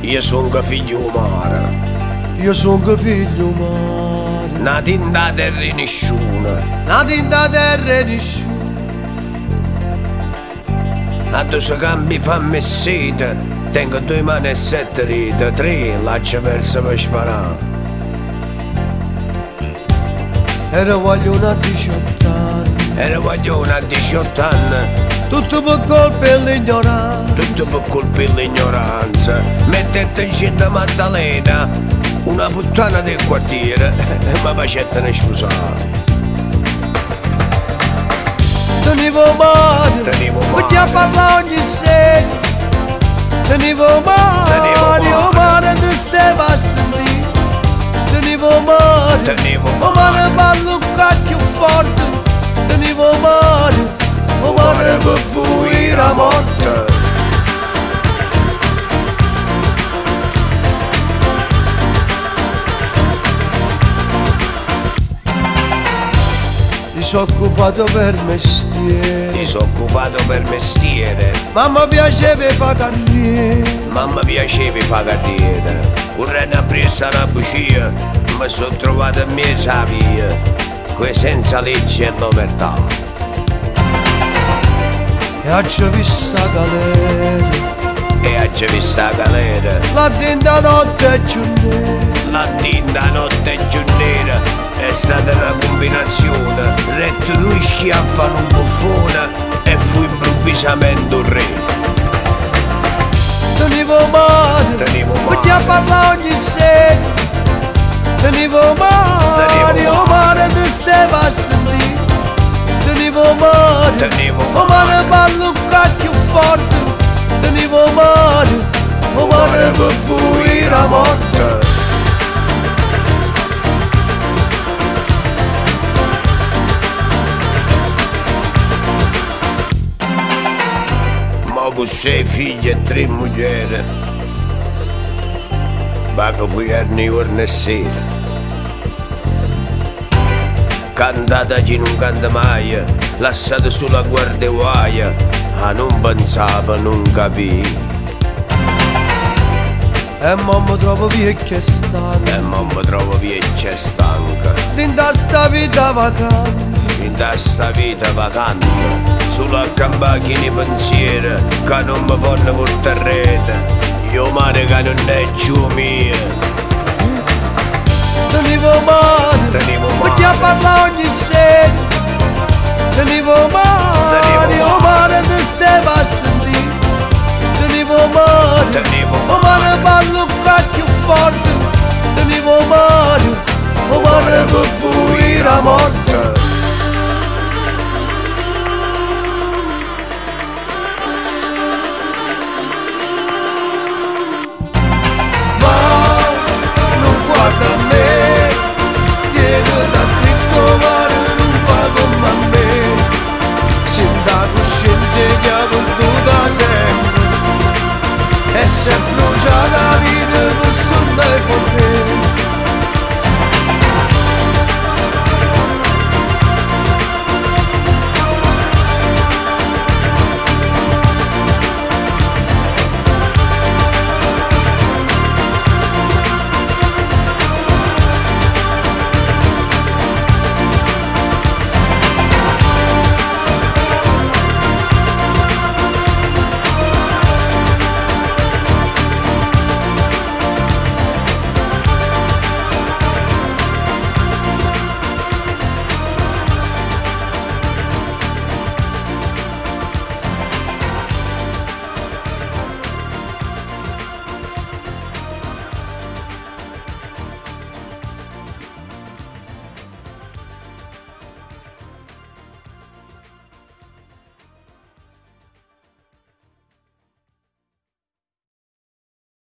Io sono figlio umano. Io sono figlio umano. Nati in da terra nessuna. Nati in da terra nessuna. Quando si cambi fammi sete. Tengo 2 mani e 7 dita. 3 laccia verso per sparare. Era guaglione a 18 anni. Era guaglione a 18 anni. Tutto per colpa dell'ignoranza. Tutto per colpa dell'ignoranza. Mettete in cinta Maddalena, una puttana del quartiere, e mi facettene sposare. Tenevo male, perché a parlare ogni sera. Tenevo male, o male ti stava a sentire. Tenevo male, o male parlo un cacchio forte. Tenevo male, o male per fuggire la morte. Ti sono occupato per mestiere. Ti sono occupato per mestiere. Mamma piaceva fa carriera. Mamma piaceva fa carriera. Correndo a presa una bucia, mi sono trovato in mezzo alla via, qui senza legge e l'omertà. E oggi vista galera. E oggi vista galera. La tinta notte è più nera. La tinta notte è più nera. È stata una combinazione. Retto lui schiaffa un buffone e fu improvvisamente un re. Tenevo male, perché a parlare ogni sera. Tenevo male, o male ti stava a sentire. Tenevo male, o male parlo un cacchio forte. Tenevo male, o male per fuggire la morte. Con 6 figli e 3 mugliere, ma che fui a giorno e sera. Cantata chi non canta mai, lasciata sulla guardaguaia, non pensava, non capì. E mamma trovo vecchia e stanca. E mamma trovo vecchia e stanca. Dinda sta vita vacante. In sta vita vacante, sulla campagna pensiero che non mi fanno portare. Io mare che non è più mia. Tenevo male, perché a parlare ogni sera. Tenevo male, o male ti stava a sentire. Tenevo male, o male parlo un cacchio forte. Tenevo male, o male per fuggire la morte. E se brucia la vita per sonda e